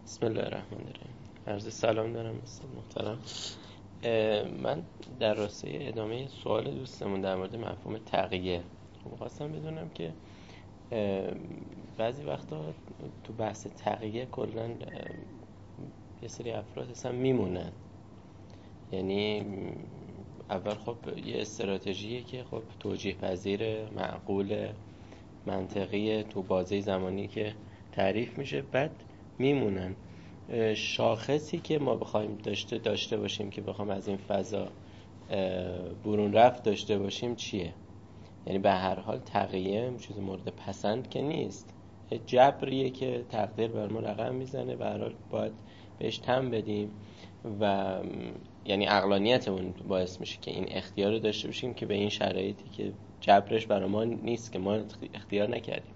بسم الله الرحمن الرحیم. عرض سلام دارم استاد محترم. من در راستای ادامه سوال دوستمون در مورد مفهوم تقیه خواستم بدونم که بعضی وقتا تو بحث تقیه کلاً یه سری افراد اصلا میمونن. یعنی اول خب یه استراتژیه که خب توجیه پذیر، معقول، منطقیه تو بازه زمانی که تعریف میشه، بعد میمونن. شاخصی که ما بخوایم داشته باشیم که بخوام از این فضا برون رفت داشته باشیم چیه؟ یعنی به هر حال تقیه چیز مورد پسند که نیست، جبریه که تقدیر بر ما رقم میزنه، به هر حال باید بهش تن بدیم و یعنی عقلانیتمون باعث میشه که این اختیار رو داشته باشیم که به این شرایطی که جبرش برای ما نیست که ما اختیار نکردیم.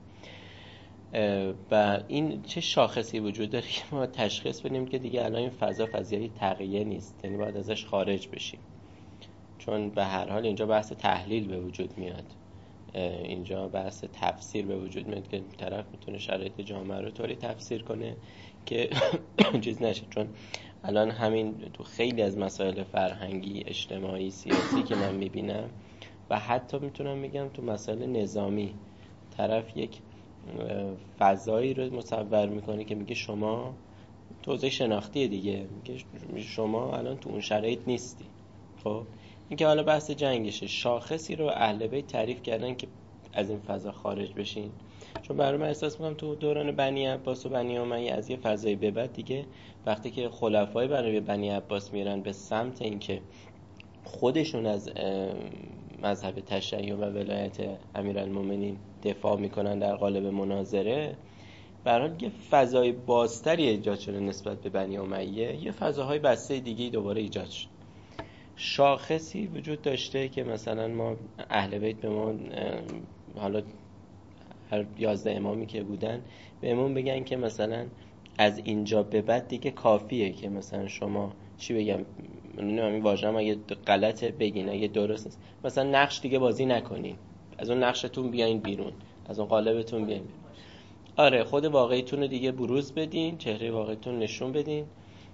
و این چه شاخصی وجود داره که ما تشخیص بدیم که دیگه الان این فضا فضای تقیه نیست، یعنی باید ازش خارج بشیم. چون به هر حال اینجا بحث تحلیل به وجود میاد، اینجا بحث تفسیر به وجود میاد که طرف میتونه شرایط جامعه رو طوری تفسیر کنه که چیز نشه. چون الان همین تو خیلی از مسائل فرهنگی، اجتماعی، سیاسی که من میبینم و حتی میتونم بگم تو مسائل نظامی، طرف یک فضایی رو مصور میکنه که میگه شما توضیح شناختی دیگه، میگه شما الان تو اون شرایط نیستی. خب این که حالا بحث جنگشه، شاخصی رو اهل بیت تعریف کردن که از این فضا خارج بشین. چون برای من احساس میکنم تو دوران بنی عباس و بنی امیه از یه فضای به بعد دیگه وقتی که خلفای برای بنی عباس میرن به سمت اینکه خودشون از مذهب تشیع و ولایت امیرالمومنین دفاع میکنن در قالب مناظره، برای یه فضای بازتری ایجاد شده نسبت به بنی امیه، یه فضاهای بسته دیگه دوباره ایجاد شد. شاخصی وجود داشته که مثلا ما اهل بیت به ما حالا هر 11 امامی که بودن بهمون بگن که مثلا از اینجا به بعد دیگه کافیه که مثلا شما چی بگم، نمیدونم این واژه‌ام اگه غلطه بگین، اگه درست نیست مثلا نقش دیگه بازی نکنین، از اون نقشتون بیاین بیرون، از اون قالبتون بیاین بیرون. آره، خود واقعیتون رو دیگه بروز بدین، چهره واقعیتون نشون بدین.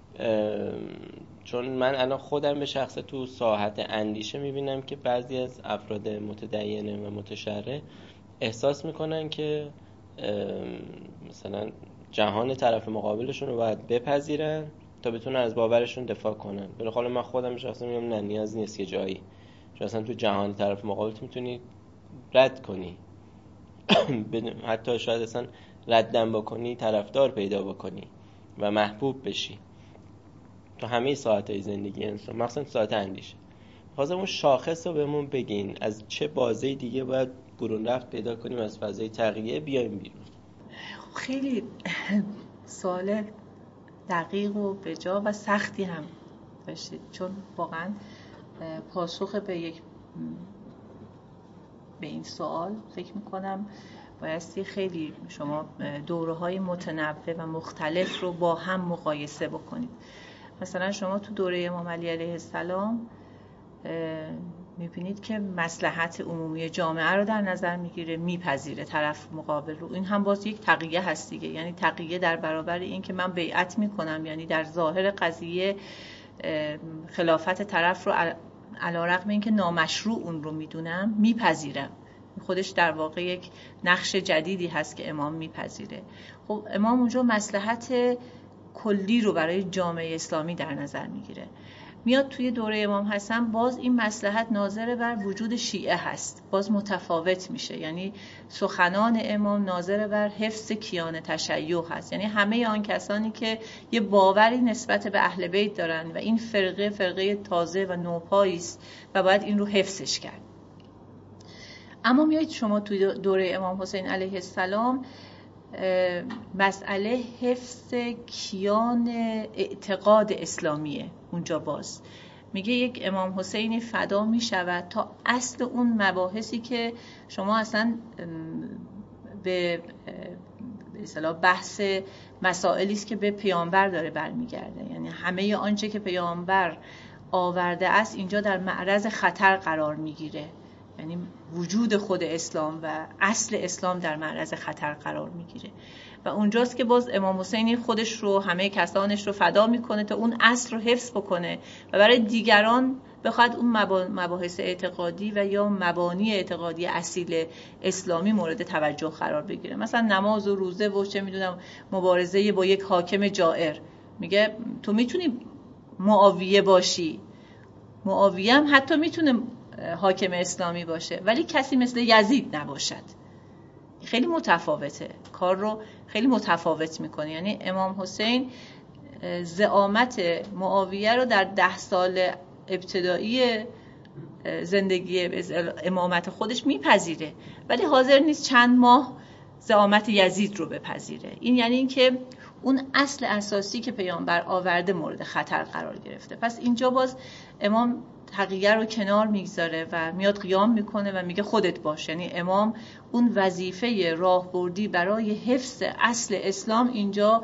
چون من الان خودم به شخص تو ساحت اندیشه میبینم که بعضی از افراد متدینه و متشرع احساس میکنن که مثلا جهان طرف مقابلشون رو باید بپذیرن تا بتونن از باورشون دفاع کنن. ولی حالا من خودم شخصا میگم نه، نیاز نیست که جایی، چون اصلا تو جهان طرف مقابلت میتونی رد کنی حتی شاید اصلا ردم بکنی طرفدار پیدا بکنی و محبوب بشی تو همه ساعتهای زندگی انسان، مخصوصا ساعت اندیشه. خواستم اون شاخص رو بهمون بگین، از چه بازه دیگه باید برون رفت پیدا کنیم از فضای تقیه بیایم بیرون. خیلی سوال دقیق و بجا و سختی هم داشتید، چون واقعا پاسخ به این سوال فکر میکنم بایستی خیلی شما دوره‌های متنوع و مختلف رو با هم مقایسه بکنید. مثلا شما تو دوره امام علی علیه السلام میبینید که مصلحت عمومی جامعه رو در نظر میگیره، میپذیره طرف مقابل رو. این هم باز یک تقیه هست دیگه، یعنی تقیه در برابر این که من بیعت میکنم، یعنی در ظاهر قضیه خلافت طرف رو علیرغم این که نامشروع اون رو میدونم میپذیرم. خودش در واقع یک نقش جدیدی هست که امام میپذیره. خب امام اونجا مصلحت کلی رو برای جامعه اسلامی در نظر میگیره. میاد توی دوره امام حسن باز این مصلحت ناظر بر وجود شیعه هست، باز متفاوت میشه. یعنی سخنان امام ناظر بر حفظ کیان تشیع هست، یعنی همه آن کسانی که یه باوری نسبت به اهل بیت دارن و این فرقه تازه و نوپایی است و باید این رو حفظش کرد. اما میایید شما توی دوره امام حسین علیه السلام مسئله حفظ کیان اعتقاد اسلامیه. اونجا باز میگه یک امام حسینی فدا میشود تا اصل اون مباحثی که شما اصلا به اصطلاح بحث مسائلی است که به پیامبر داره برمیگرده، یعنی همه آنچه که پیامبر آورده است اینجا در معرض خطر قرار میگیره. یعنی وجود خود اسلام و اصل اسلام در معرض خطر قرار میگیره و اونجاست که باز امام حسینی خودش رو، همه کسانش رو فدا میکنه تا اون اصل رو حفظ بکنه و برای دیگران بخواد اون مباحث اعتقادی و یا مبانی اعتقادی اصیل اسلامی مورد توجه قرار بگیره. مثلا نماز و روزه و چه میدونم مبارزه با یک حاکم جائر، میگه تو میتونی معاویه باشی، معاویه هم حتی میتونه حاکم اسلامی باشه ولی کسی مثل یزید نباشد. خیلی متفاوته، کار رو خیلی متفاوت میکنه. یعنی امام حسین زعامت معاویه رو در 10 سال ابتدایی زندگی امامت خودش میپذیره ولی حاضر نیست چند ماه زعامت یزید رو بپذیره. این یعنی این که اون اصل اساسی که پیامبر آورده مورد خطر قرار گرفته. پس اینجا باز امام تقیه رو کنار میگذاره و میاد قیام میکنه و میگه خودت باش. یعنی امام اون وظیفه راهبردی برای حفظ اصل اسلام اینجا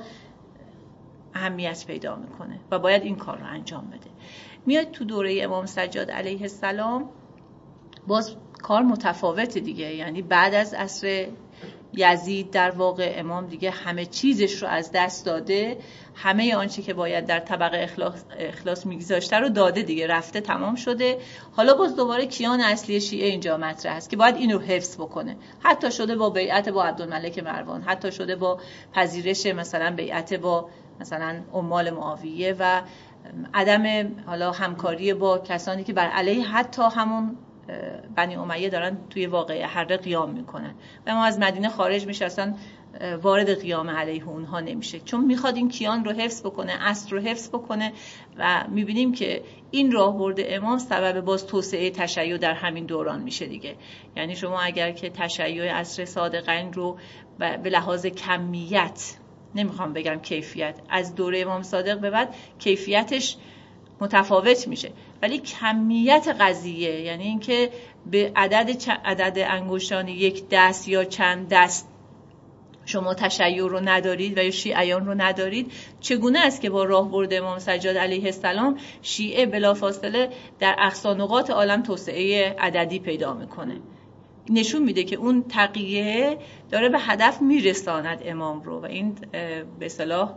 اهمیت پیدا میکنه و باید این کار رو انجام بده. میاد تو دوره امام سجاد علیه السلام باز کار متفاوته دیگه. یعنی بعد از عصر یزید در واقع امام دیگه همه چیزش رو از دست داده، همه آنچه که باید در طبقه اخلاص میگذاشته رو داده دیگه، رفته تمام شده. حالا باز دوباره کیان اصلی شیعه اینجا مطرح است که باید اینو حفظ بکنه. حتی شده با بیعت با عبدالملک مروان، حتی شده با پذیرش مثلا بیعت با مثلا عمال معاویه و عدم حالا همکاری با کسانی که بر علیه حتی همون بنی امیه دارن توی واقعه حره قیام میکنن و ما از مدینه خارج میشه، اصلا وارد قیام علیه اونها نمیشه، چون میخواد این کیان رو حفظ بکنه، اصل رو حفظ بکنه. و میبینیم که این راهبرد امام سبب باز توسعه تشیع در همین دوران میشه دیگه. یعنی شما اگر که تشیع عصر صادقین رو به لحاظ کمیت، نمیخوام بگم کیفیت، از دوره امام صادق به بعد کیفیتش متفاوت میشه ولی کمیت قضیه، یعنی اینکه به عدد انگشتان یک دست یا چند دست شما تشیع رو ندارید و یا شیعیان رو ندارید، چگونه است که با راهبرد امام سجاد علیه السلام شیعه بلافاصله در اقصا نقاط عالم توسعه عددی پیدا میکنه؟ نشون میده که اون تقیه داره به هدف میرساند امام رو و این به اصطلاح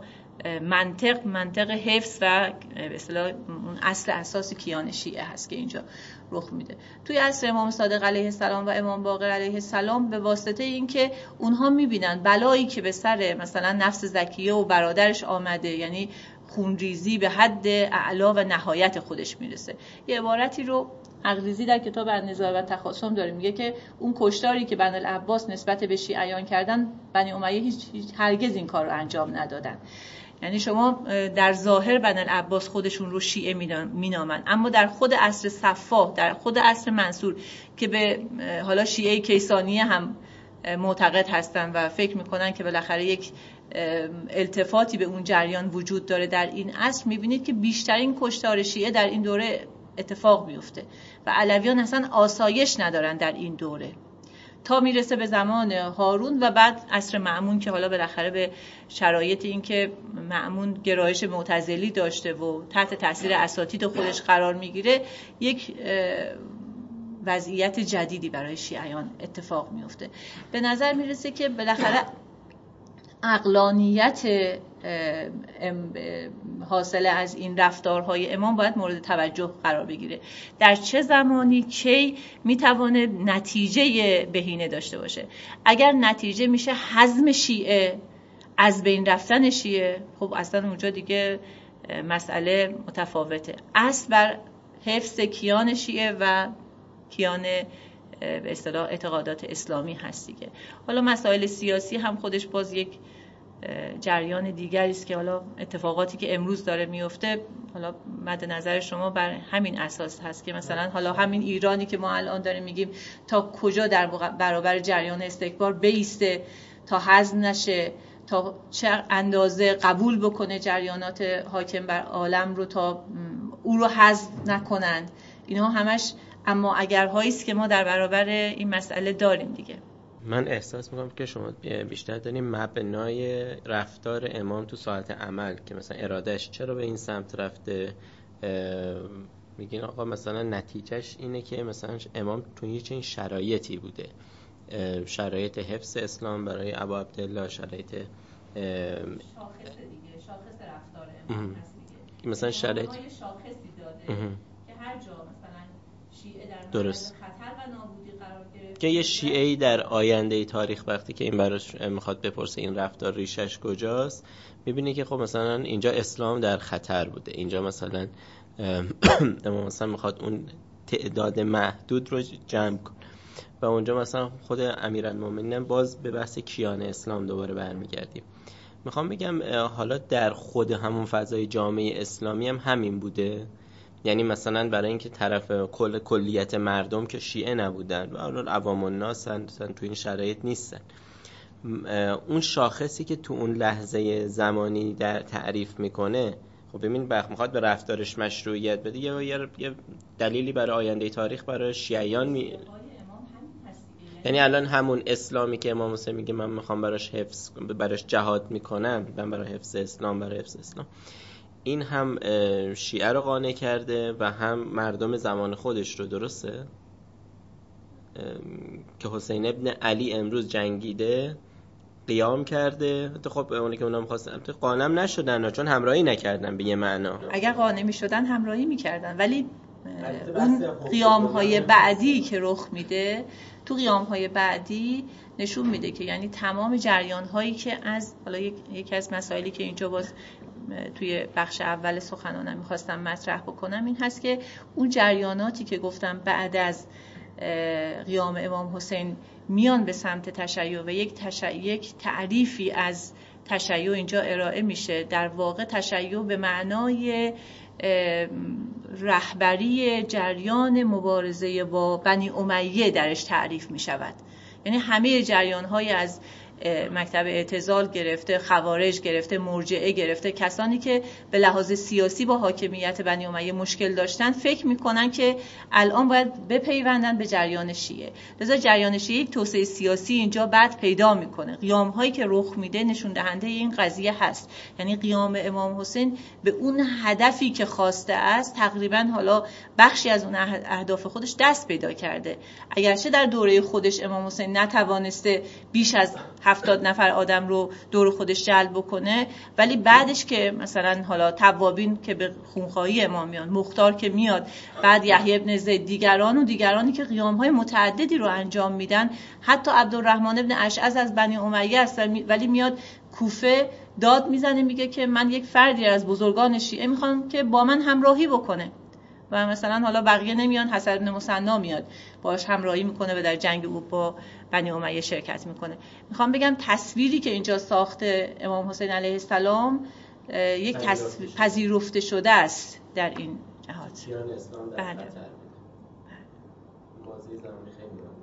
منطق حفظ و به اصطلاح اون اصل اساسی کیان شیعه هست که اینجا رخ میده. توی عصر امام صادق علیه السلام و امام باقر علیه السلام به واسطه اینکه اونها میبینن بلایی که به سر مثلا نفس زکیه و برادرش آمده، یعنی خونریزی به حد اعلا و نهایت خودش میرسه. یه عبارتی رو اغریزی در کتاب النزاع و تخاصم داره، میگه که اون کشتاری که بنی العباس نسبت به شیعیان کردن، بنی امیه هرگز این کار رو انجام ندادن. یعنی شما در ظاهر بنی العباس خودشون رو شیعه مینامن، اما در خود عصر صفا، در خود عصر منصور که به حالا شیعه کیسانیه هم معتقد هستن و فکر میکنن که بالاخره یک التفاتی به اون جریان وجود داره در این عصر، میبینید که بیشترین کشتار شیعه در این دوره اتفاق میفته و علویان اصلا آسایش ندارن در این دوره تا میرسه به زمان هارون و بعد عصر مأمون که حالا بالاخره به شرایط این که مأمون گرایش معتزلی داشته و تحت تاثیر اساتید خودش قرار میگیره، یک وضعیت جدیدی برای شیعیان اتفاق میفته. به نظر میرسه که بالاخره عقلانیت حاصل از این رفتارهای امام باید مورد توجه قرار بگیره. در چه زمانی کی میتونه نتیجه بهینه داشته باشه؟ اگر نتیجه میشه حزم شیعه، از بین رفتن شیعه، خب اصلا اونجا دیگه مسئله متفاوته. اصل بر حفظ کیان شیعه و کیان به اصطلاح اعتقادات اسلامی هست دیگه. حالا مسائل سیاسی هم خودش باز یک جریان دیگری است که حالا اتفاقاتی که امروز داره میفته حالا مد نظر شما بر همین اساس هست که مثلا حالا همین ایرانی که ما الان داریم میگیم تا کجا در برابر جریان استکبار بیسته تا هضم نشه، تا چه اندازه قبول بکنه جریانات حاکم بر عالم رو تا او رو حذف نکنند. اینها همش اما اگرهایی است که ما در برابر این مسئله داریم دیگه. من احساس میکنم که شما بیشتر داریم مبنای رفتار امام تو ساعت عمل که مثلا ارادهش چرا به این سمت رفته، میگین آقا مثلا نتیجهش اینه که مثلا امام تو یه چنین شرایطی بوده، شرایط حفظ اسلام برای ابا عبدالله، شرایط شاخص رفتار امام هست دیگه. مثلا شرایط شاخصی داده که هر جا مثلا شیعه در درست خطر و نابودی قرار گرفت که یه شیعه‌ای در آینده تاریخ وقتی که این براش میخواد بپرسه این رفتار ریشش کجاست، میبینی که خب مثلا اینجا اسلام در خطر بوده، اینجا مثلا امام مثلا میخواد اون تعداد محدود رو جمع کنه و اونجا مثلا خود امیرالمومنین باز به بحث کیان اسلام دوباره برمیگردیم. میخوام بگم حالا در خود همون فضای جامعه اسلامی هم همین بوده، یعنی مثلا برای اینکه طرف کلیت مردم که شیعه نبودن و عوام الناس تو این شرایط نیستن، اون شاخصی که تو اون لحظه زمانی در تعریف میکنه، خب ببین میخواد به رفتارش مشروعیت بده یا یه دلیلی برای آینده تاریخ برای شیعیان یعنی الان همون اسلامی که امام حسین میگه من میخوام براش جهاد میکنم، من برای حفظ اسلام، این هم شیعه رو قانع کرده و هم مردم زمان خودش رو، درسته؟ که حسین ابن علی امروز جنگیده، قیام کرده، خب اونی که اونا می‌خواستن قانم نشدن چون همراهی نکردن به یه معنا. اگر قانع می‌شدن همراهی می‌کردن، ولی اون قیام‌های بعدی که رخ میده، تو قیام‌های بعدی نشون میده که یعنی تمام جریان‌هایی که از حالا یکی از مسائلی که اینجا باز توی بخش اول سخنانم میخواستم مطرح بکنم این هست که اون جریاناتی که گفتم بعد از قیام امام حسین میان به سمت تشیع و یک تعریفی از تشیع اینجا ارائه میشه، در واقع تشیع به معنای رهبری جریان مبارزه با بنی امیه درش تعریف میشود. یعنی همه جریان‌های از مکتب اعتزال گرفته، خوارج گرفته، مرجعه گرفته، کسانی که به لحاظ سیاسی با حاکمیت بنی امیه مشکل داشتن فکر میکنن که الان باید بپیوندن به جریان شیعه. لذا جریان شیعه یک توسعه سیاسی اینجا بعد پیدا میکنه. قیام هایی که رخ میده نشون دهنده این قضیه هست، یعنی قیام امام حسین به اون هدفی که خواسته است تقریبا حالا بخشی از اون اهداف خودش دست پیدا کرده. اگرچه در دوره خودش امام حسین نتوانسته بیش از 70 نفر آدم رو دور خودش جلب بکنه، ولی بعدش که مثلا حالا توابین که به خونخواهی امام میان، مختار که میاد، بعد یحیی ابن زید، دیگرانی که قیام‌های متعددی رو انجام میدن، حتی عبدالرحمن ابن اشعث از بنی امیه است ولی میاد کوفه داد میزنه، میگه که من یک فردی از بزرگان شیعه میخوام که با من همراهی بکنه و مثلا حالا بقیه نمیان، حسن بن مثنی میاد باهاش همراهی میکنه و در جنگ او با بنی امیه شرکت میکنه. میخوام بگم تصویری که اینجا ساخته امام حسین علیه السلام یک تصویر پذیرفته شده است در این جهات. بله.